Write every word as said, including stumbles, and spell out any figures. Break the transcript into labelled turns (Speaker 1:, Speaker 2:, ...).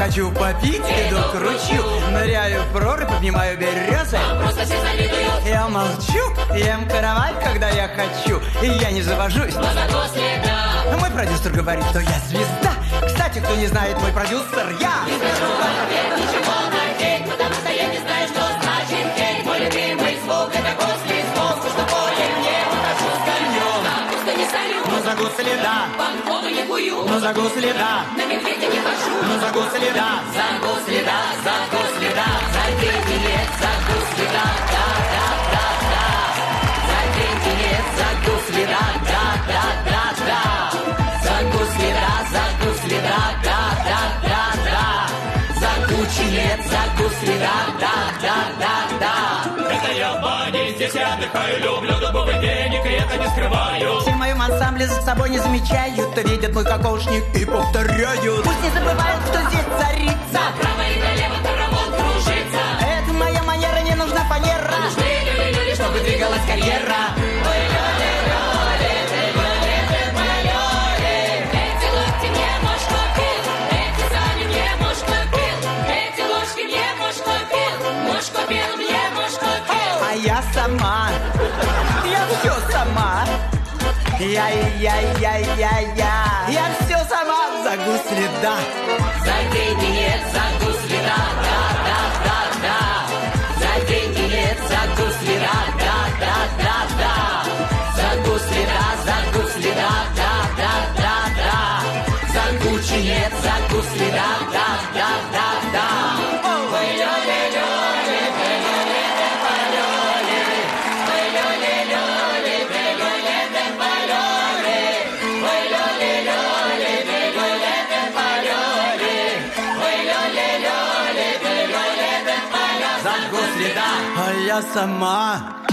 Speaker 1: хочу попить, иду кручу, ныряю в прорубь, поднимаю березы.
Speaker 2: Просто все завидуют.
Speaker 1: Я молчу, ем каравай, когда я хочу, и я не завожусь.
Speaker 2: Но зато следа.
Speaker 1: Мой продюсер говорит, что я звезда. Кстати, кто не знает, мой продюсер я.
Speaker 2: Не скажу в ответ ничего на хейт, потому что я не знаю, что значит хейт. Мой любимый звук это после звук, что поле мне ухожу с конем. Капуста не солю,
Speaker 1: Но за гусли да,
Speaker 2: банкову не кую,
Speaker 1: но за гусли да,
Speaker 2: на медведя не хожу.
Speaker 1: но за гусли да,
Speaker 2: За гусли да, за гусли да, за деньги нет, за гусли да, да, да, да, да. За деньги нет, за гусли да, да, да, да, да. За гусли да, за гусли да, да, да, да, да. За кучи нет, за гусли да, да, да, да, да.
Speaker 3: Это я в бане, здесь я отдыхаю, люблю дубовый веник, и это не скрываю.
Speaker 1: все в моем ансамбле за собой не замечают, видят мой кокошник и повторяют. Пусть не забывают, кто здесь царица.
Speaker 2: Направо и налево хоровод кружится.
Speaker 1: Это моя манера, не нужна фанера,
Speaker 2: Нужны люли-люли, чтобы двигалась карьера. Ой, люли-люли, люли, ты моя люли. Эти локти мне муж купил, эти сани мне муж купил, эти ложки мне муж купил, муж купил, мне муж купил.
Speaker 1: а я сама, я все сама. Я, я, я, я, я, я все сама за гусли да.
Speaker 2: За деньги нет, за гусли да, да, да, да, да. За деньги нет, за гусли да, да, да, да, да. За гусли да, за гусли да, да, да, да, да. За кучи нет, за гусли да, да, да, да, да. Ой, люли, люли, люли, ты полюли. Ой, люли, люли, люли, ты полюли. Ой, люли, люли, люли, ты полюли. Ой, люли, люли, люли, ты полюли.
Speaker 1: За гусли да, а я сама.